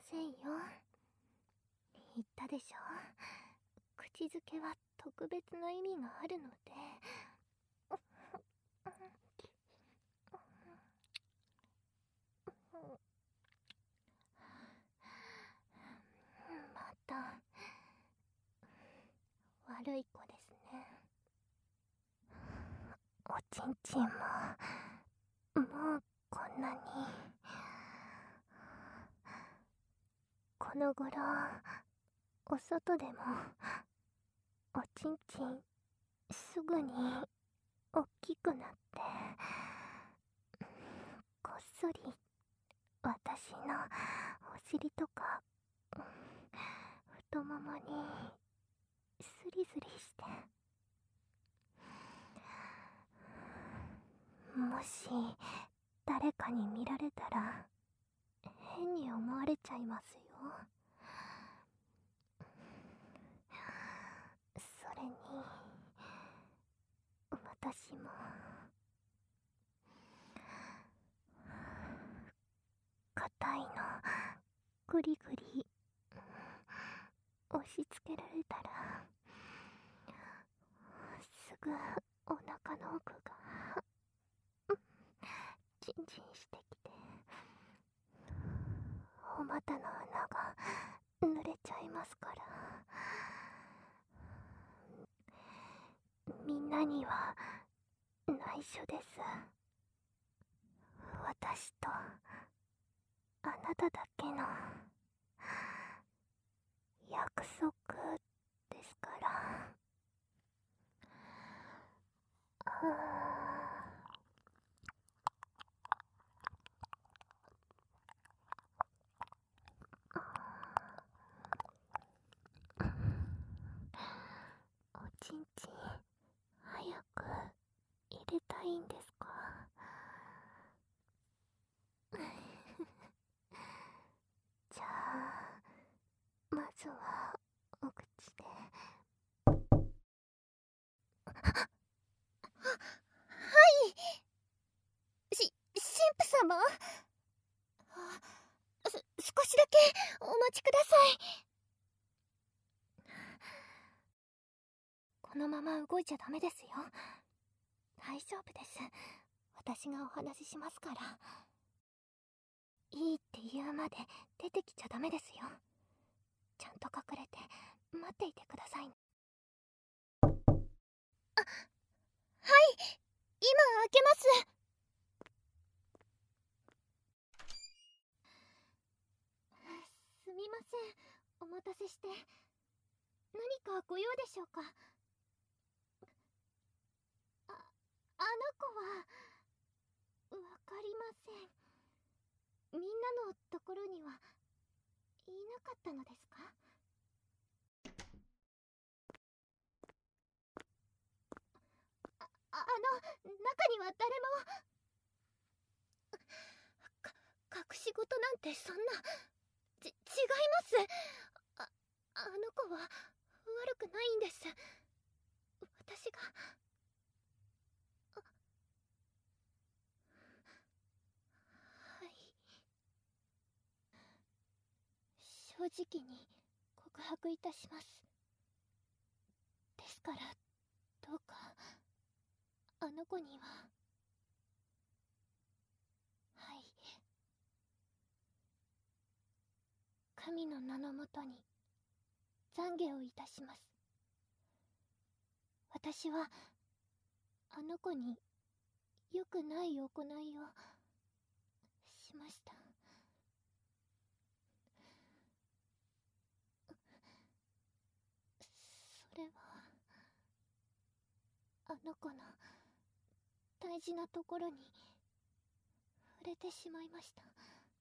せんよ。言ったでしょ。口づけは特別な意味があるので。また悪い子ですね。おちんちんももうこんなに。この頃お外でもおちんちんすぐに大きくなって、こっそり私のお尻とか太ももにスリスリして、もし誰かに見られたら変に思われちゃいますよ。それに私も硬いのグリグリ押し付けられたらすぐお腹の奥がチンチンしてきて、お股の穴が濡れちゃいますから。みんなには内緒です。私とあなただけの約束ですから。おちんちん早く入れたいんですか？じゃあまずはお口で。神父様、少しだけお待ちください。このまま動いちゃダメですよ。大丈夫です。私がお話ししますから。いいって言うまで出てきちゃダメですよ。ちゃんと隠れて待っていてください。はい、今開けます。すみません、お待たせして。何かご用でしょうか？あの子はわかりません。みんなのところにはいなかったのですか？中には誰も。隠し事なんてそんな。違います。あの子は悪くないんです。私が。はい、正直に告白いたします。ですからどうかあの子には。はい、神の名のもとに懺悔をいたします。私はあの子に良くない行いをしました。それはあの子の大事なところに触れてしまいました。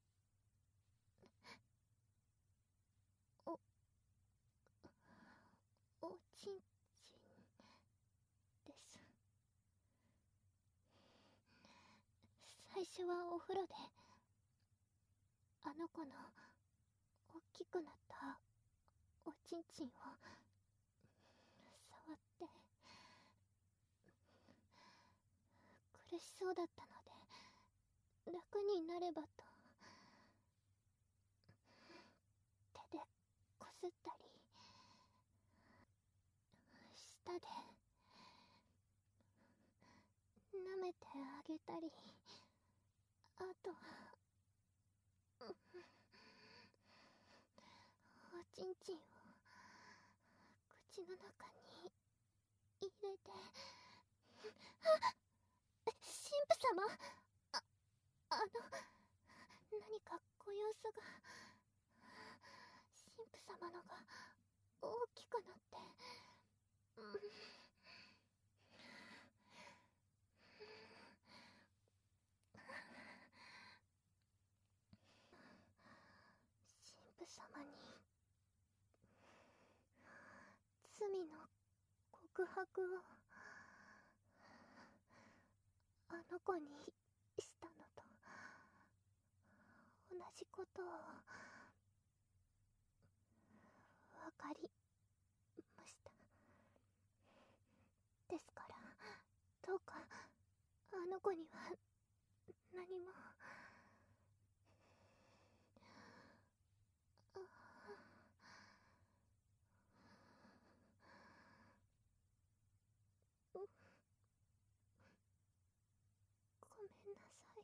おちんちんです。最初はお風呂であの子の大きくなったおちんちんを触って苦しそうだったので楽になればとあげたり、あとはおちんちんを口の中に入れて。神父様、何かご様子が。神父様のが大きくなって、神父様に罪の告白をあの子にしたのと同じことを分かりました。ですからどうかあの子には何も。ごめんなさい。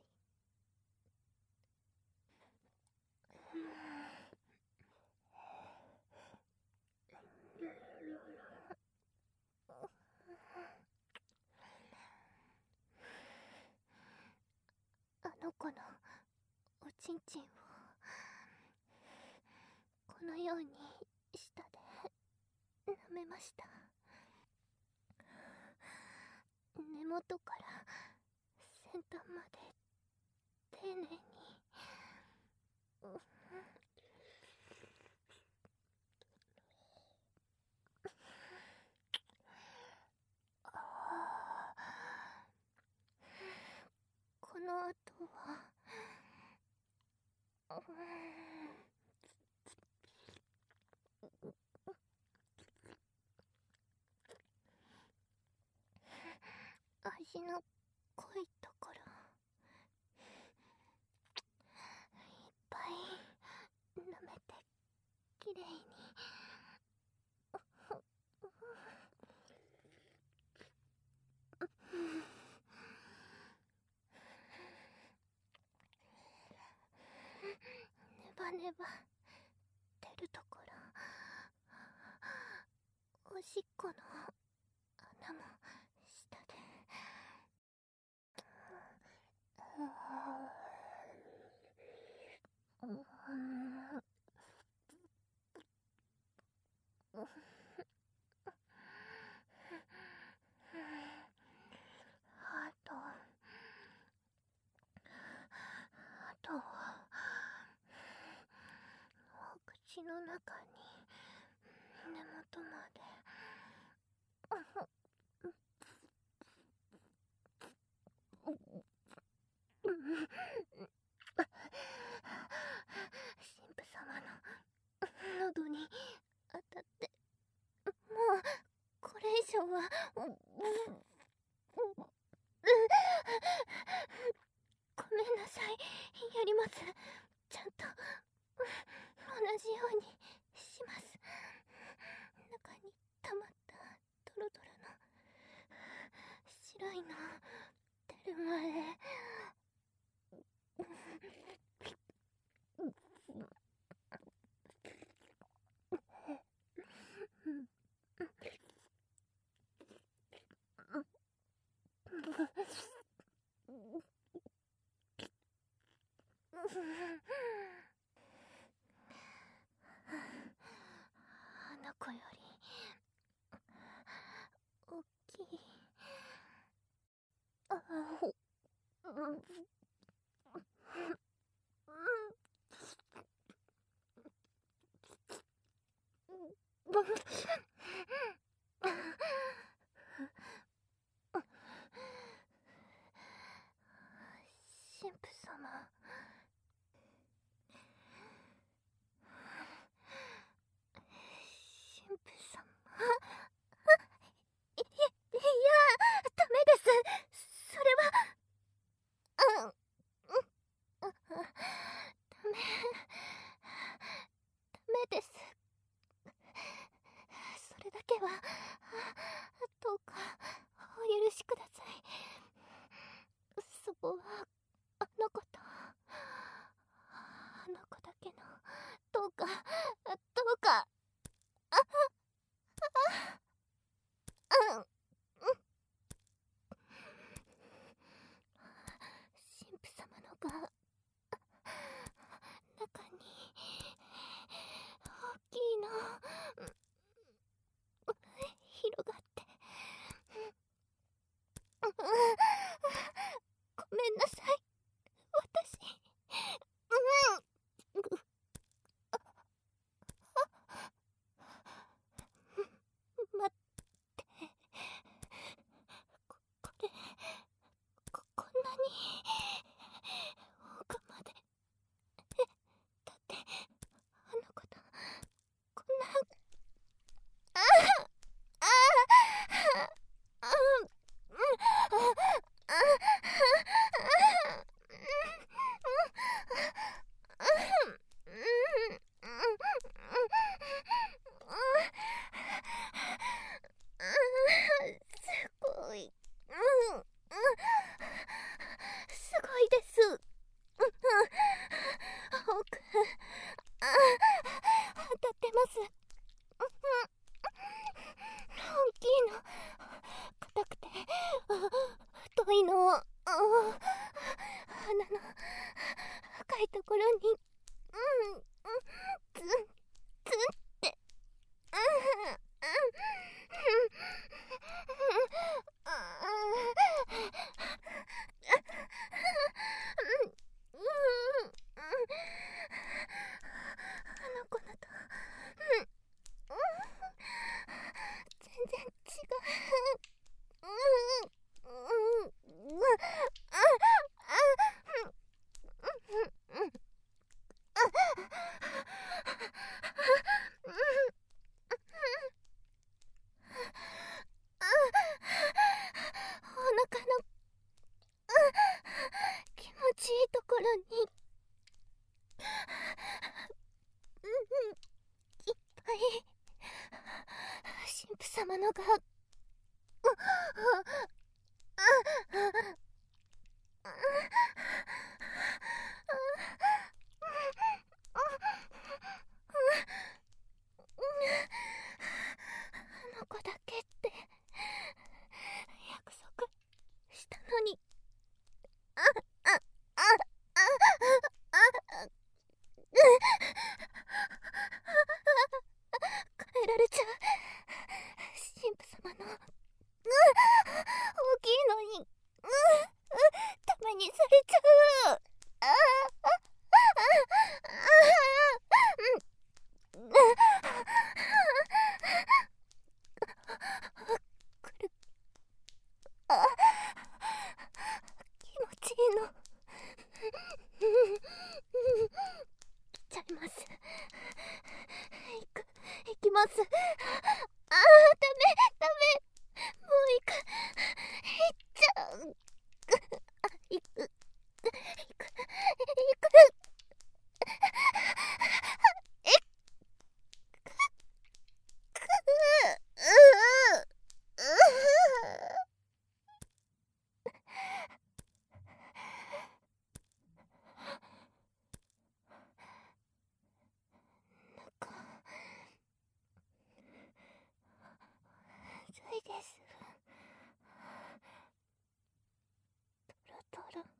あの子のおちんちんをこのように舌で舐めました。根元から先端まで丁寧に。この後は味の濃いところいっぱい舐めてきれいに。ネバネバ出るところ、おしっこの穴も下で。あとはお口の中に根元まで。神父様の喉に当たって、もうこれ以上は。ごめんなさい、やります。ちゃんと同じようにします。中に溜まったドロドロの白いの出るまで。あの子より大きい。神父様、神父様。いや、ダメです。それは。ダメです。それだけはどうかお許しください。 はあの子と、あの子だけの、どうか、うん、神父様のが中に大きいの、広がって、ごめんなさい、私、待って、これ、こんなに奥まで、だってあの子とこんな、ああああすごい、すごいです。奥、当たってます。大きいの、硬くて太いの、鼻の深いところに、ツンツンって、あの子のと、全然違う。お腹の気持ちいいところにいっぱい神父様のがあの子だけって約束したのに、変えられちゃう。神父様の大きいのにダメにされちゃう。くる、気持ちいいの。来ちゃいます。行きます。ダメ、もう行く。行っちゃう。行く。暑いです。トロトロ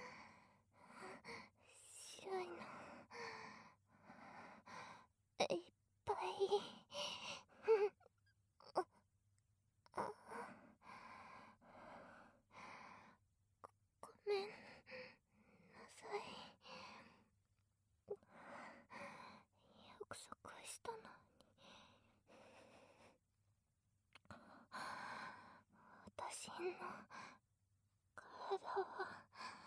白いのいっぱい。ごめんなさい。約束したのに。私の体は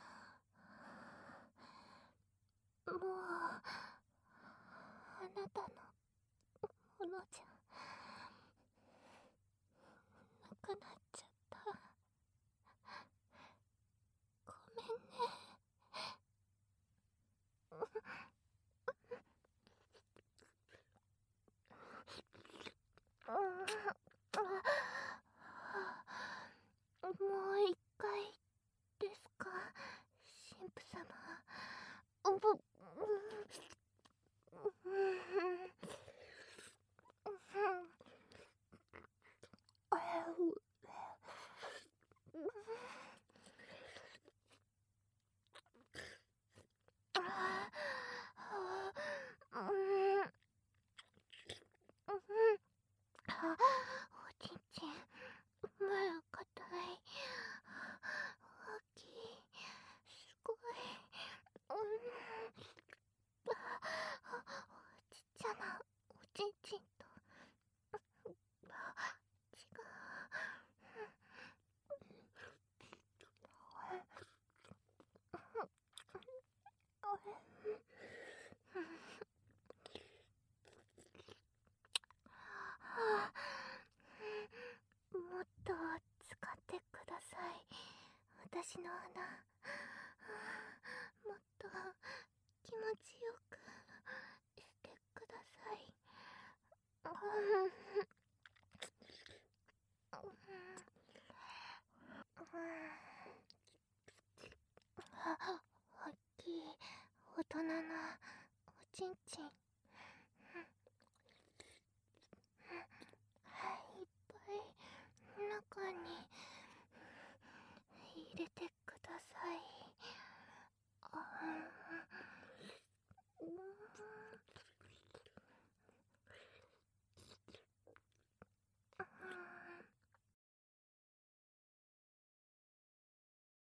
もうあなたのものじゃなくなっちゃった。ごめんね。もう一回ですか？ 私の穴